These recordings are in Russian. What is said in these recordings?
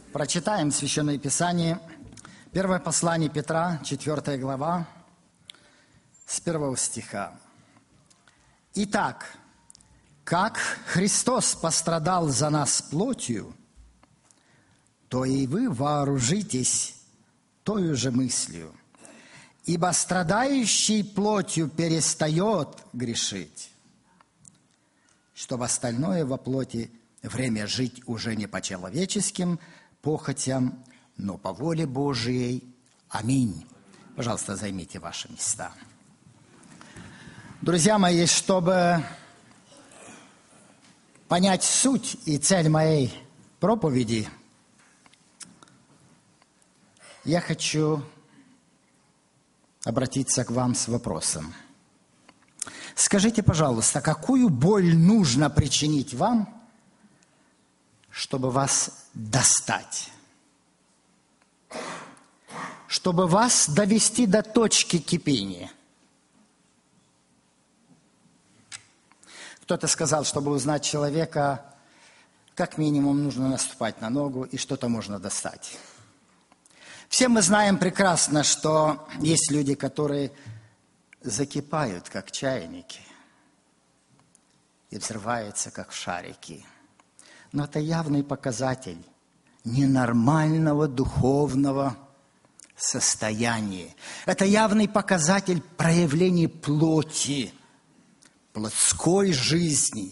Прочитаем Священное Писание. Первое послание Петра, 4 глава, с 1 стиха. «Итак, как Христос пострадал за нас плотью, то и вы вооружитесь тою же мыслью. Ибо страдающий плотью перестает грешить, чтобы остальное во плоти время жить уже не по человеческим похотям, но по воле Божией. Аминь». Пожалуйста, займите ваши места. Друзья мои, чтобы понять суть и цель моей проповеди, я хочу обратиться к вам с вопросом. Скажите, пожалуйста, какую боль нужно причинить вам, чтобы вас достать? Чтобы вас довести до точки кипения? Кто-то сказал, чтобы узнать человека, как минимум нужно наступать на ногу, и что-то можно достать. Все мы знаем прекрасно, что есть люди, которые закипают, как чайники, и взрываются, как шарики. Но это явный показатель ненормального духовного состояния. Это явный показатель проявления плоти, плотской жизни.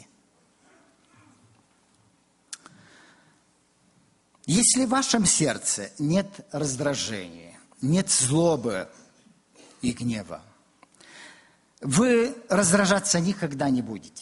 Если в вашем сердце нет раздражения, нет злобы и гнева, вы раздражаться никогда не будете.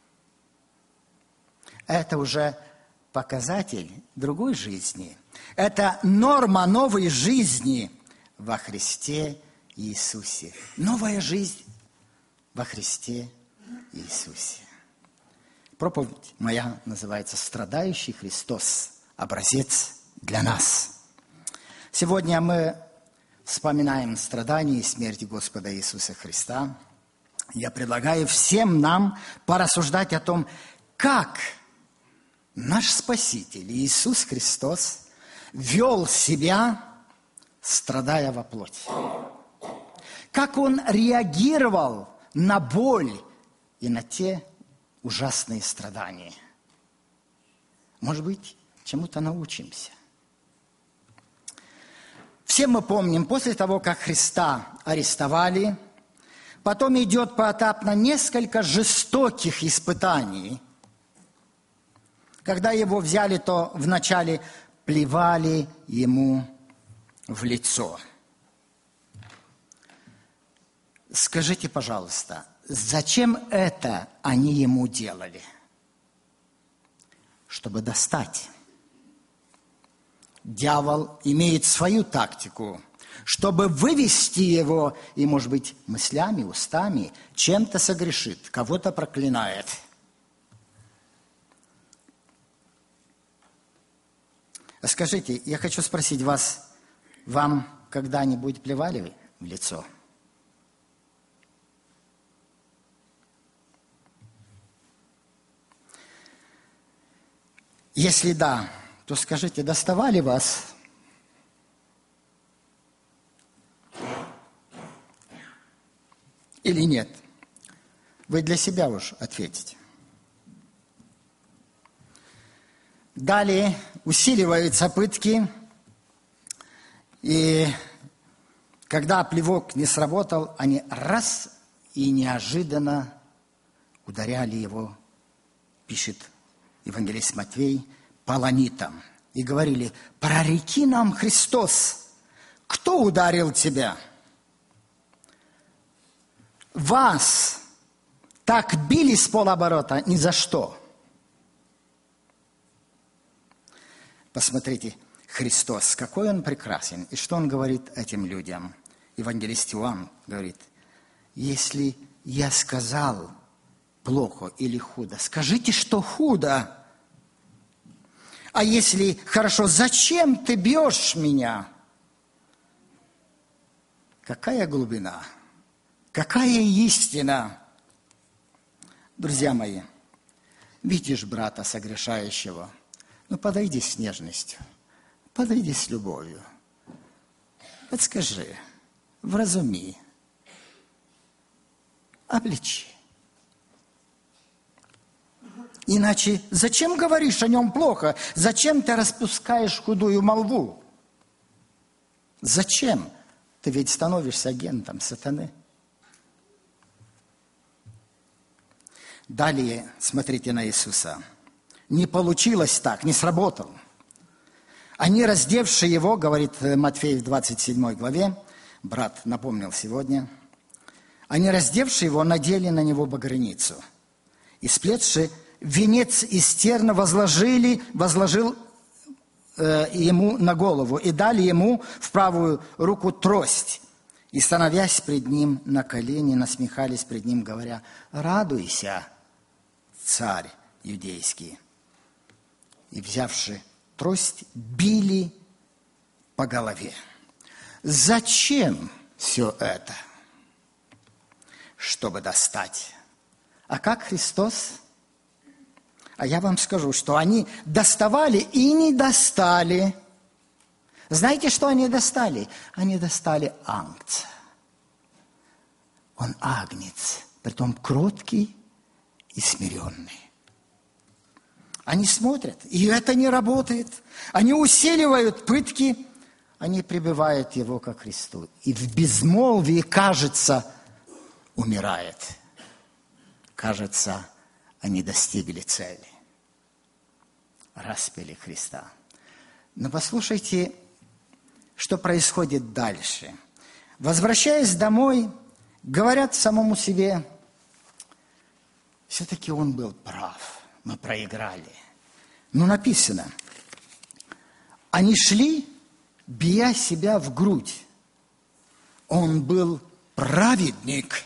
Это уже показатель другой жизни. Это норма новой жизни во Христе Иисусе. Новая жизнь во Христе Иисусе. Проповедь моя называется «Страдающий Христос. Образец для нас». Сегодня мы вспоминаем страдания и смерть Господа Иисуса Христа. Я предлагаю всем нам порассуждать о том, как наш Спаситель Иисус Христос вел себя, страдая во плоти. Как Он реагировал на боль и на те ужасные страдания. Может быть, чему-то научимся. Все мы помним, после того, как Христа арестовали, потом идет поэтапно несколько жестоких испытаний. Когда его взяли, то вначале плевали ему в лицо. Скажите, пожалуйста, зачем это они ему делали? Чтобы достать. Дьявол имеет свою тактику, чтобы вывести его, и, может быть, мыслями, устами, чем-то согрешит, кого-то проклинает. Скажите, я хочу спросить вас, вам когда-нибудь плевали в лицо? Если да, то скажите, доставали вас? Или нет? Вы для себя уж ответите. Далее усиливаются пытки, и когда плевок не сработал, они раз и неожиданно ударяли его, пишет евангелист Матвей, полонитом, и говорили: «Прореки нам, Христос, кто ударил тебя? Вас так били с полоборота ни за что». Посмотрите, Христос, какой Он прекрасен, и что Он говорит этим людям. Евангелист Иоанн говорит: если я сказал плохо или худо, скажите, что худо. А если хорошо, зачем ты бьешь меня? Какая глубина, какая истина. Друзья мои, видишь брата согрешающего, подойди с нежностью, подойди с любовью. Подскажи, вразуми, обличи. Иначе зачем говоришь о нем плохо? Зачем ты распускаешь худую молву? Зачем? Ты ведь становишься агентом сатаны. Далее смотрите на Иисуса. Не получилось так, не сработало. Они, раздевшие его, говорит Матфей в 27 главе, брат напомнил сегодня, они, раздевшие его, надели на него багряницу. И сплетши венец из терна возложил ему на голову и дали ему в правую руку трость. И, становясь пред ним на колени, насмехались пред ним, говоря: «Радуйся, царь юдейский». И, взявши трость, били по голове. Зачем все это? Чтобы достать. А как Христос? А я вам скажу, что они доставали и не достали. Знаете, что они достали? Они достали агнца. Он агнец, притом кроткий и смиренный. Они смотрят, и это не работает. Они усиливают пытки, они прибивают его ко кресту. И в безмолвии, кажется, умирает. Кажется, они достигли цели. Распяли Христа. Но послушайте, что происходит дальше. Возвращаясь домой, говорят самому себе: все-таки он был прав, мы проиграли. Но написано: они шли, бия себя в грудь. Он был праведник.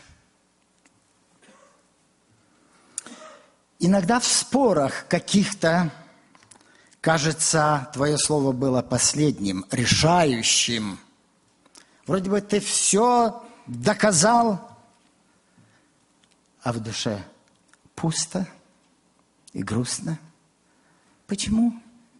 Иногда в спорах каких-то, кажется, твое слово было последним, решающим. Вроде бы ты все доказал, а в душе пусто и грустно. Почему?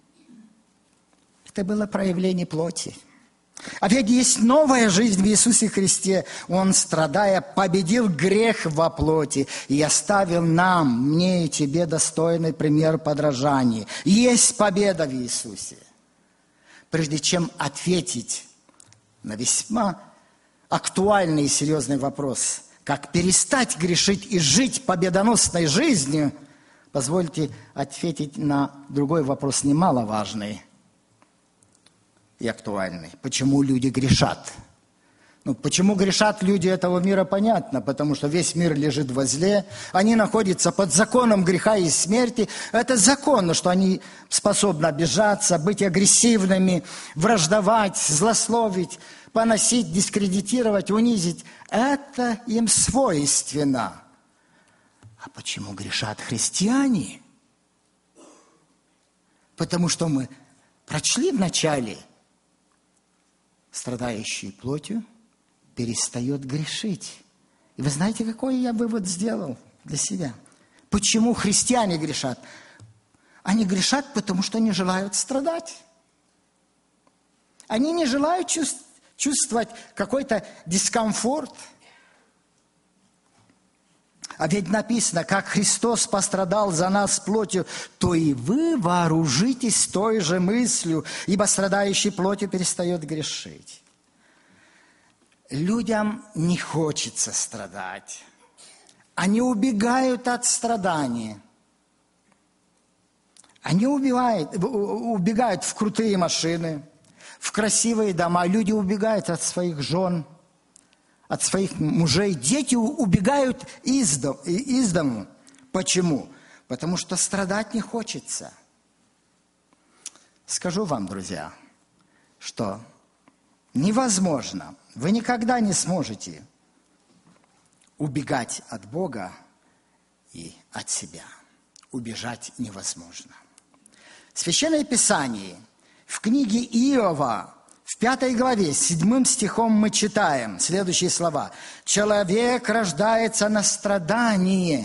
Это было проявление плоти. А ведь есть новая жизнь в Иисусе Христе. Он, страдая, победил грех во плоти и оставил нам, мне и тебе, достойный пример подражания. Есть победа в Иисусе. Прежде чем ответить на весьма актуальный и серьезный вопрос, как перестать грешить и жить победоносной жизнью, позвольте ответить на другой вопрос, немаловажный и актуальный. Почему люди грешат? Почему грешат люди этого мира, понятно. Потому что весь мир лежит во зле. Они находятся под законом греха и смерти. Это законно, что они способны обижаться, быть агрессивными, враждовать, злословить, поносить, дискредитировать, унизить. Это им свойственно. А почему грешат христиане? Потому что мы прочли вначале: страдающий плотью перестает грешить. И вы знаете, какой я вывод сделал для себя? Почему христиане грешат? Они грешат, потому что не желают страдать. Они не желают чувствовать какой-то дискомфорт. А ведь написано: как Христос пострадал за нас плотью, то и вы вооружитесь той же мыслью, ибо страдающий плотью перестает грешить. Людям не хочется страдать. Они убегают от страдания. Они убегают в крутые машины, в красивые дома. Люди убегают от своих жен, от своих мужей. Дети убегают из дому. Почему? Потому что страдать не хочется. Скажу вам, друзья, что невозможно, вы никогда не сможете убегать от Бога и от себя. Убежать невозможно. В Священном Писании, в книге Иова, в 5 главе, 7 стихом мы читаем следующие слова. «Человек рождается на страдание,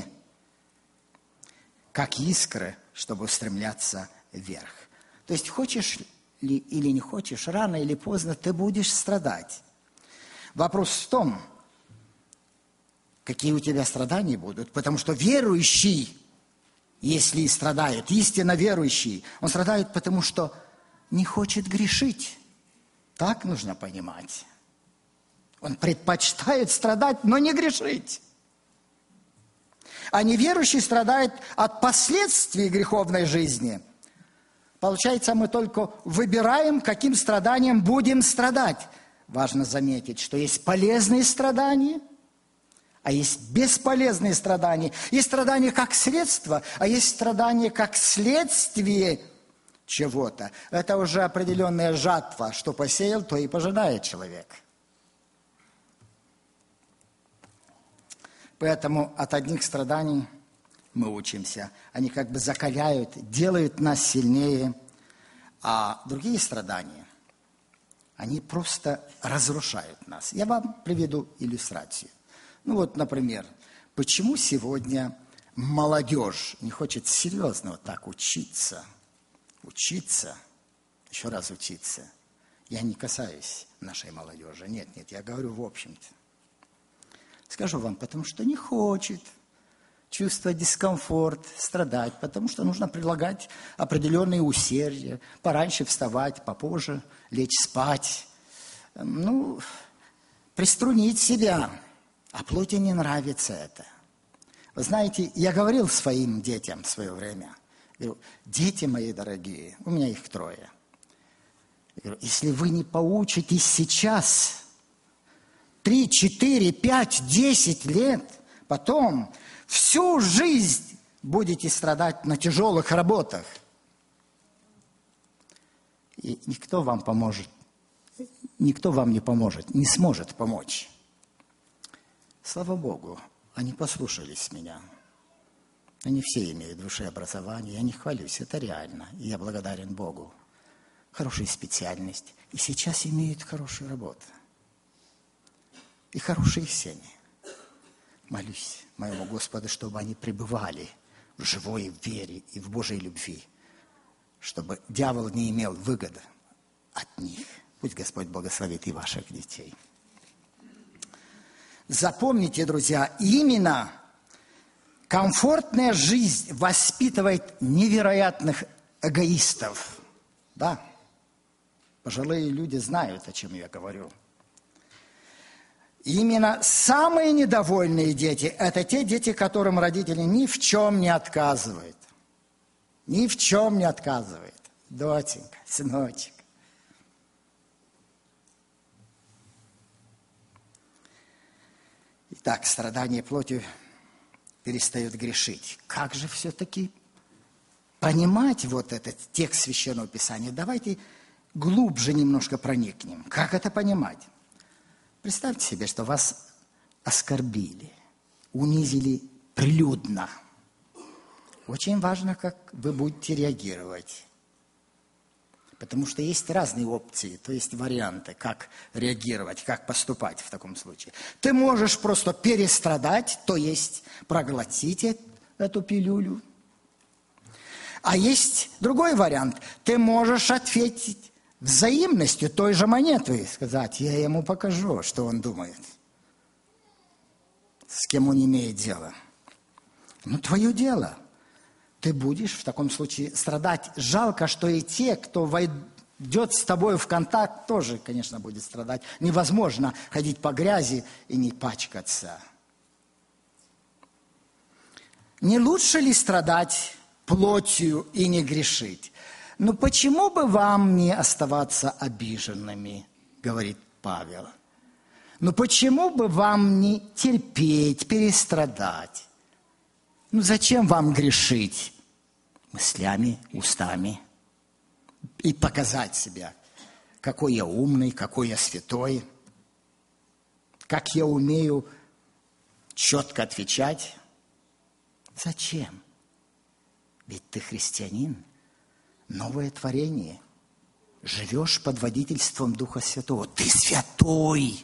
как искры, чтобы устремляться вверх». То есть хочешь или не хочешь, рано или поздно ты будешь страдать. Вопрос в том, какие у тебя страдания будут, потому что верующий, если и страдает, истинно верующий, он страдает, потому что не хочет грешить. Так нужно понимать. Он предпочитает страдать, но не грешить. А неверующий страдает от последствий греховной жизни. Получается, мы только выбираем, каким страданием будем страдать. Важно заметить, что есть полезные страдания, а есть бесполезные страдания. Есть страдания как средство, а есть страдания как следствие чего-то. Это уже определенная жатва. Что посеял, то и пожинает человек. Поэтому от одних страданий мы учимся. Они как бы закаляют, делают нас сильнее. А другие страдания, они просто разрушают нас. Я вам приведу иллюстрацию. Ну вот, например, почему сегодня молодежь не хочет серьезно вот так учиться, еще раз учиться. Я не касаюсь нашей молодежи, нет, я говорю в общем-то. Скажу вам, потому что не хочет чувствовать дискомфорт, страдать, потому что нужно прилагать определенные усердия, пораньше вставать, попозже лечь спать, приструнить себя, а плоти не нравится это. Вы знаете, я говорил своим детям в свое время, говорю, дети мои дорогие, у меня их 3. Я говорю, если вы не поучитесь сейчас 3, 4, 5, 10 лет, потом всю жизнь будете страдать на тяжелых работах. И никто вам поможет, никто вам не поможет, не сможет помочь. Слава Богу, они послушались меня. Они все имеют в душе образование, я не хвалюсь, это реально, и я благодарен Богу. Хорошая специальность, и сейчас имеют хорошую работу. И хорошие семьи. Молюсь моему Господу, чтобы они пребывали в живой вере и в Божьей любви, чтобы дьявол не имел выгоды от них. Пусть Господь благословит и ваших детей. Запомните, друзья, именно комфортная жизнь воспитывает невероятных эгоистов. Да, пожилые люди знают, о чем я говорю. Именно самые недовольные дети – это те дети, которым родители ни в чем не отказывают. Ни в чем не отказывают. Доченька, сыночек. Итак, страдание плотью перестает грешить. Как же все-таки понимать вот этот текст Священного Писания? Давайте глубже немножко проникнем. Как это понимать? Представьте себе, что вас оскорбили, унизили прилюдно. Очень важно, как вы будете реагировать. Потому что есть разные опции, то есть варианты, как реагировать, как поступать в таком случае. Ты можешь просто перестрадать, то есть проглотить эту пилюлю. А есть другой вариант. Ты можешь ответить взаимностью той же монетой, сказать, я ему покажу, что он думает, с кем он имеет дело. Твое дело. Ты будешь в таком случае страдать. Жалко, что и те, кто войдет с тобой в контакт, тоже, конечно, будет страдать. Невозможно ходить по грязи и не пачкаться. Не лучше ли страдать плотью и не грешить? Почему бы вам не оставаться обиженными, говорит Павел. Почему бы вам не терпеть, перестрадать? Зачем вам грешить мыслями, устами и показать себя, какой я умный, какой я святой, как я умею четко отвечать? Зачем? Ведь ты христианин, новое творение, живешь под водительством Духа Святого, ты святой.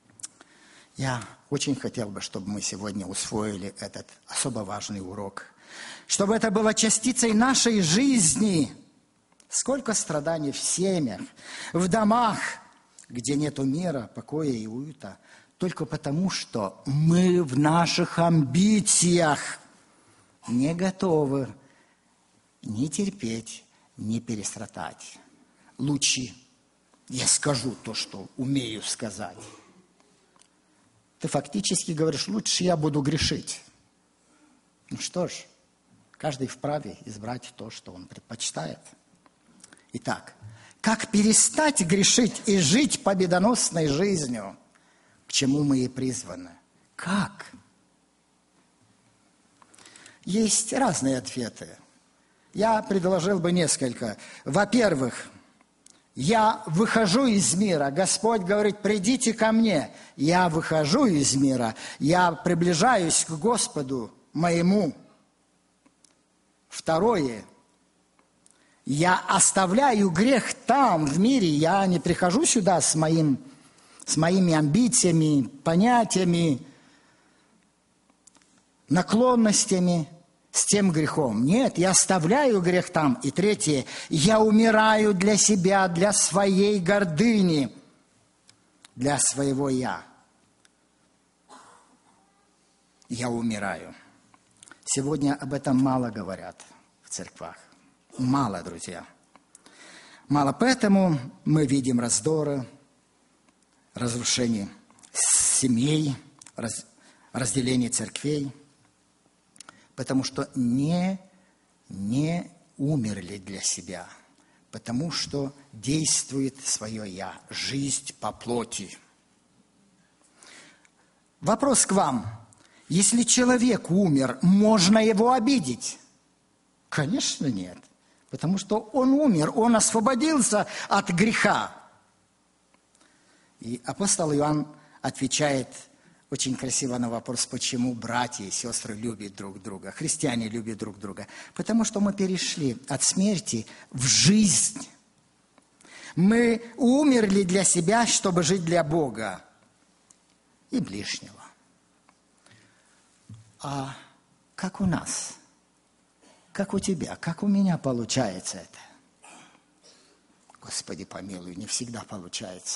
Я очень хотел бы, чтобы мы сегодня усвоили этот особо важный урок. чтобы это было частицей нашей жизни. Сколько страданий в семьях, в домах, где нету мира, покоя и уюта, только потому, что мы в наших амбициях не готовы ни терпеть, ни перестрадать. Лучше я скажу то, что умею сказать. Ты фактически говоришь, лучше я буду грешить. Ну что ж, каждый вправе избрать то, что он предпочитает. Итак, как перестать грешить и жить победоносной жизнью, к чему мы и призваны? Как? Есть разные ответы. Я предложил бы несколько. Во-первых, я выхожу из мира. Господь говорит, придите ко мне. Я выхожу из мира. Я приближаюсь к Господу моему. Второе. Я оставляю грех там, в мире. Я не прихожу сюда с моими амбициями, понятиями, наклонностями, с тем грехом. Нет, я оставляю грех там. И третье, я умираю для себя, для своей гордыни, для своего «я». Я умираю. Сегодня об этом мало говорят в церквах. Мало, друзья. Мало, поэтому мы видим раздоры, разрушение семей, разделение церквей, потому что не умерли для себя, потому что действует свое «я», жизнь по плоти. Вопрос к вам. Если человек умер, можно его обидеть? Конечно, нет. Потому что он умер, он освободился от греха. И апостол Иоанн отвечает очень красиво на вопрос, почему братья и сестры любят друг друга, христиане любят друг друга. Потому что мы перешли от смерти в жизнь. Мы умерли для себя, чтобы жить для Бога и ближнего. А как у нас? Как у тебя? Как у меня получается это? Господи помилуй, не всегда получается.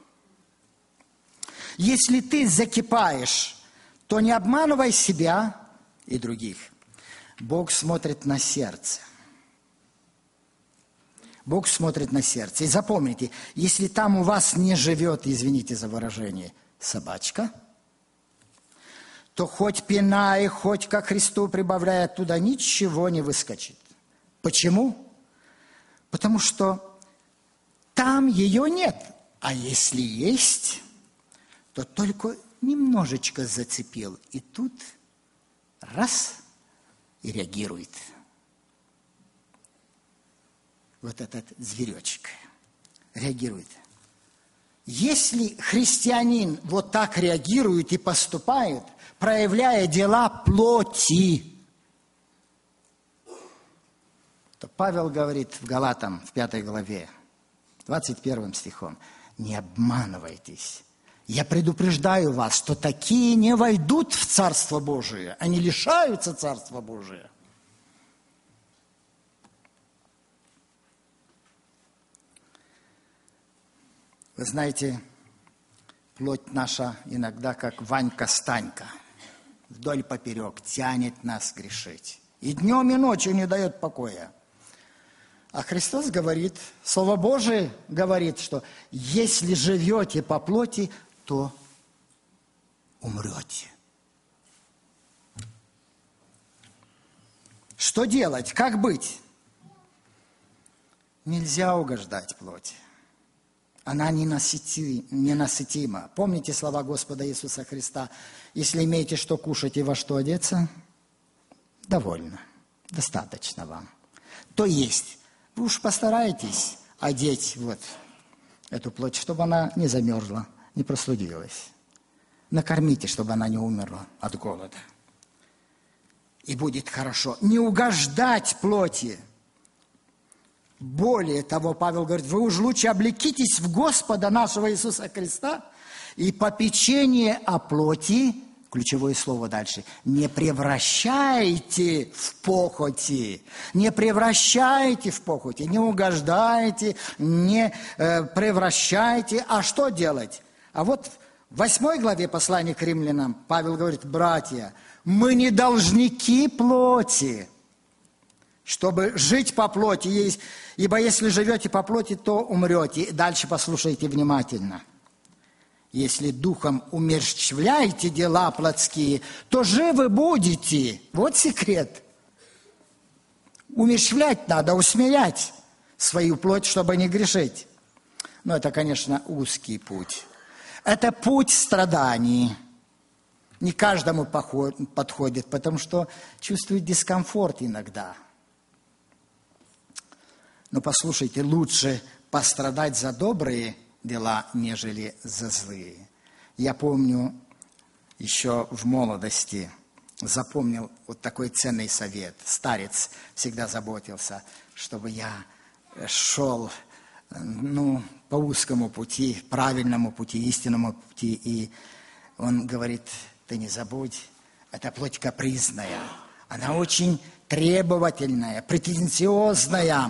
Если ты закипаешь, то не обманывай себя и других. Бог смотрит на сердце. Бог смотрит на сердце. И запомните, если там у вас не живет, извините за выражение, собачка, то хоть пинай, хоть ко Христу прибавляй, оттуда ничего не выскочит. Почему? Потому что там ее нет. А если есть, то только немножечко зацепил. И тут раз и реагирует. Вот этот зверечек реагирует. Если христианин вот так реагирует и поступает, проявляя дела плоти, то Павел говорит в Галатам, в 5 главе, 21 стихом, не обманывайтесь. Я предупреждаю вас, что такие не войдут в Царство Божие, они лишаются Царства Божия. Вы знаете, плоть наша иногда как Ванька-Станька, вдоль поперек тянет нас грешить. И днем, и ночью не дает покоя. А Христос говорит, Слово Божие говорит, что если живете по плоти, то умрете. Что делать? Как быть? Нельзя угождать плоти. Она ненасытима. Помните слова Господа Иисуса Христа? Если имеете что кушать и во что одеться, довольно, достаточно вам. То есть, вы уж постарайтесь одеть вот эту плоть, чтобы она не замерзла, не простудилась. Накормите, чтобы она не умерла от голода. И будет хорошо. Не угождать плоти. Более того, Павел говорит, вы уж лучше облекитесь в Господа нашего Иисуса Христа, и попечение о плоти ключевое слово дальше. Не превращайте в похоти. Не превращайте в похоти. Не угождайте, не превращайте. А что делать? А вот в 8 главе послания к римлянам Павел говорит: братья, мы не должники плоти, чтобы жить по плоти. Ибо если живете по плоти, то умрете. Дальше послушайте внимательно. Если духом умерщвляете дела плотские, то живы будете. Вот секрет. Умерщвлять надо, усмирять свою плоть, чтобы не грешить. Но это, конечно, узкий путь. Это путь страданий. Не каждому подходит, потому что чувствует дискомфорт иногда. Но послушайте, лучше пострадать за добрые дела, нежели за злые. Я помню, еще в молодости запомнил вот такой ценный совет. Старец всегда заботился, чтобы я шел, по узкому пути, правильному пути, истинному пути. И он говорит: ты не забудь, это плоть капризная, она очень требовательная, претенциозная.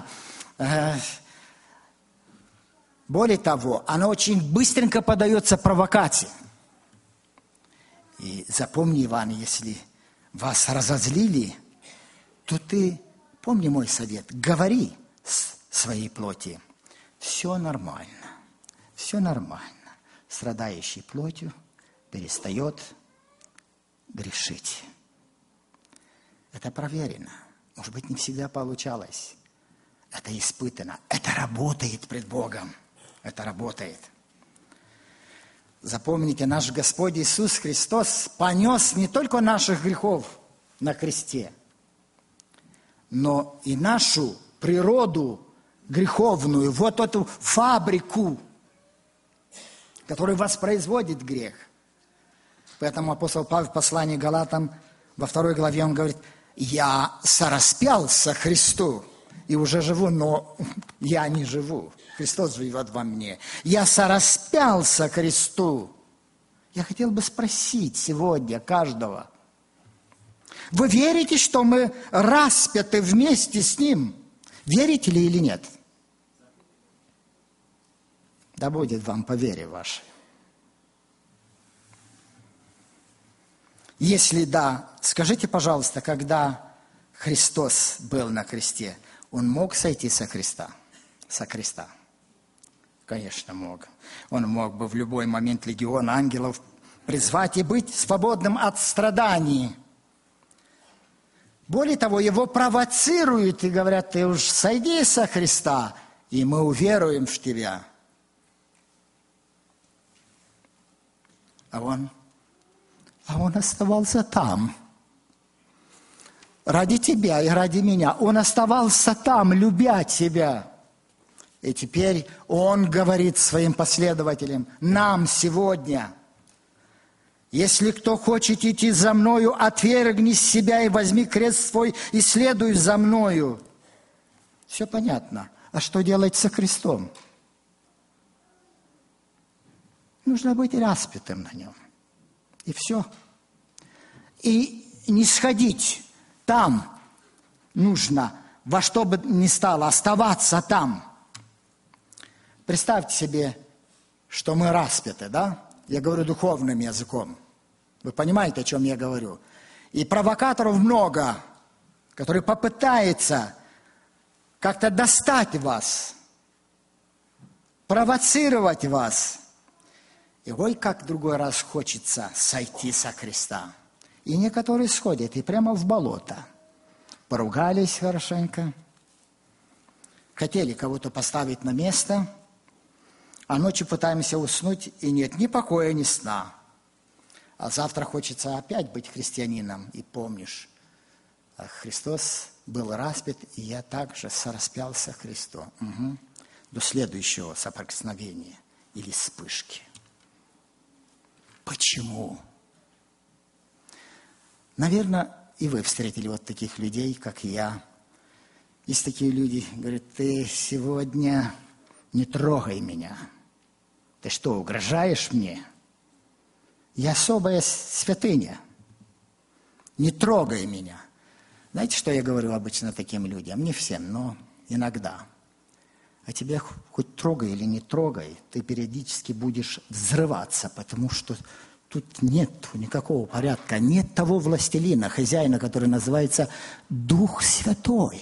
Более того, она очень быстренько поддается провокации. И запомни, Иван, если вас разозлили, то ты, помни мой совет, говори своей плоти: все нормально, все нормально. Страдающий плотью перестает грешить. Это проверено. Может быть, не всегда получалось. Это испытано. Это работает пред Богом. Это работает. Запомните, наш Господь Иисус Христос понес не только наших грехов на кресте, но и нашу природу греховную, вот эту фабрику, которая воспроизводит грех. Поэтому апостол Павел в послании к Галатам во 2 главе он говорит: я сораспялся Христу и уже живу, но я не живу. Христос живет во мне. Я сораспялся Христу. Я хотел бы спросить сегодня каждого: вы верите, что мы распяты вместе с Ним? Верите ли или нет? Да будет вам по вере вашей. Если да, скажите, пожалуйста, когда Христос был на кресте, Он мог сойти со креста? Со креста? Конечно, мог. Он мог бы в любой момент легион ангелов призвать и быть свободным от страданий. Более того, его провоцируют и говорят: ты уж сойди со Христа, и мы уверуем в тебя. А он оставался там. Ради тебя и ради меня. Он оставался там, любя тебя. И теперь он говорит своим последователям, нам сегодня: если кто хочет идти за мною, отвергни себя и возьми крест свой и следуй за мною. Все понятно. А что делать со крестом? Нужно быть распятым на нем. И все. И не сходить. Там нужно, во что бы ни стало, оставаться там. Представьте себе, что мы распяты, да? Я говорю духовным языком. Вы понимаете, о чем я говорю? И провокаторов много, которые попытаются как-то достать вас, провоцировать вас. И ой, как в другой раз хочется сойти со креста. И некоторые сходят и прямо в болото. Поругались хорошенько. Хотели кого-то поставить на место, а ночью пытаемся уснуть, и нет ни покоя, ни сна. А завтра хочется опять быть христианином. И помнишь, Христос был распят, и я также сораспялся Христу. Угу. До следующего соприкосновения или вспышки. Почему? Наверное, и вы встретили вот таких людей, как и я. Есть такие люди, говорят: ты сегодня не трогай меня. Ты что, угрожаешь мне? Я особая святыня. Не трогай меня. Знаете, что я говорю обычно таким людям? Не всем, но иногда. А тебя хоть трогай или не трогай, ты периодически будешь взрываться, потому что тут нет никакого порядка, нет того властелина, хозяина, который называется Дух Святой.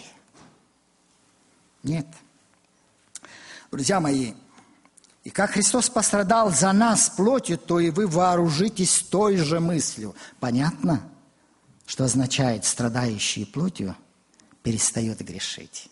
Нет. Друзья мои, и как Христос пострадал за нас плотью, то и вы вооружитесь той же мыслью. Понятно, что означает страдающий плотью перестает грешить.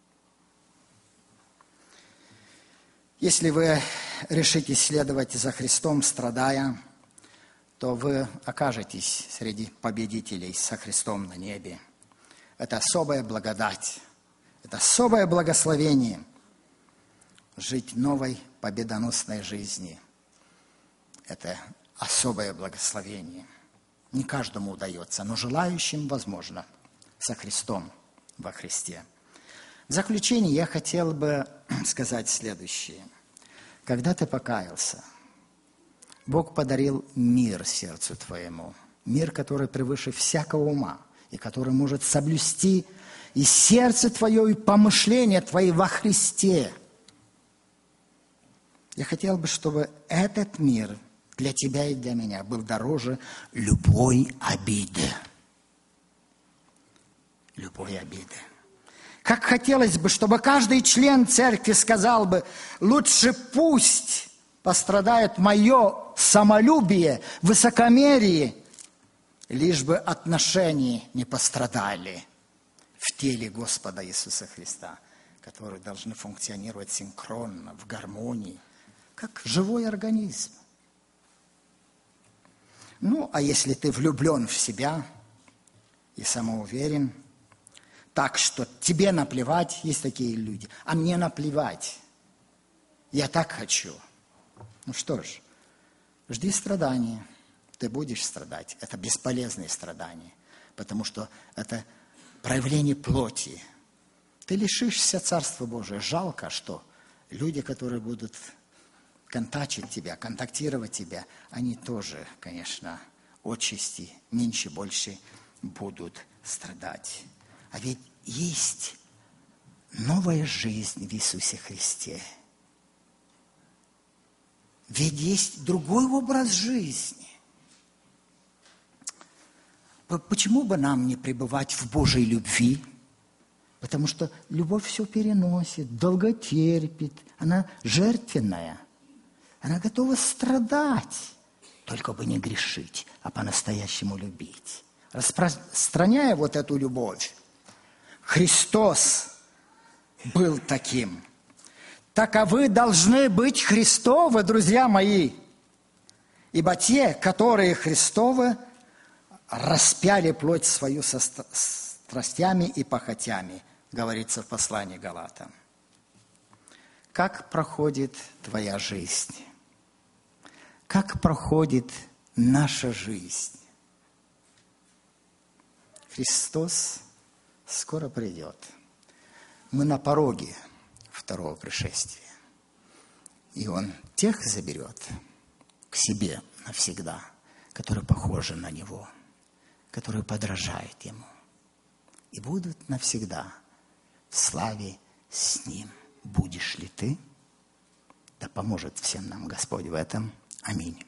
Если вы решите следовать за Христом, страдая, то вы окажетесь среди победителей со Христом на небе. Это особая благодать, это особое благословение жить новой победоносной жизни. Это особое благословение. Не каждому удается, но желающим возможно со Христом во Христе. В заключение я хотел бы сказать следующее. Когда ты покаялся, Бог подарил мир сердцу твоему, мир, который превыше всякого ума, и который может соблюсти и сердце твое, и помышления твои во Христе. Я хотел бы, чтобы этот мир для тебя и для меня был дороже любой обиды. Любой обиды. Как хотелось бы, чтобы каждый член церкви сказал бы: лучше пусть пострадает мое самолюбие, высокомерие, лишь бы отношения не пострадали в теле Господа Иисуса Христа, которые должны функционировать синхронно, в гармонии, как живой организм. Ну, а если ты влюблен в себя и самоуверен, так что тебе наплевать, есть такие люди, а мне наплевать, я так хочу. Ну что ж, жди страдания, ты будешь страдать. Это бесполезные страдания, потому что это проявление плоти. Ты лишишься Царства Божия. Жалко, что люди, которые будут контактировать тебя, они тоже, конечно, отчасти, меньше, больше будут страдать. А ведь есть новая жизнь в Иисусе Христе. Ведь есть другой образ жизни. Почему бы нам не пребывать в Божьей любви? Потому что любовь все переносит, долготерпит, она жертвенная. Она готова страдать, только бы не грешить, а по-настоящему любить. Распространяя вот эту любовь, Христос был таким. Таковы должны быть Христовы, друзья мои. Ибо те, которые Христовы, распяли плоть свою со страстями и похотями, говорится в послании Галатам. Как проходит твоя жизнь? Как проходит наша жизнь? Христос скоро придет. Мы на пороге второго пришествия. И Он тех заберет к себе навсегда, которые похожи на Него, которые подражают Ему. И будут навсегда в славе с Ним. Будешь ли ты? Да поможет всем нам Господь в этом. Аминь.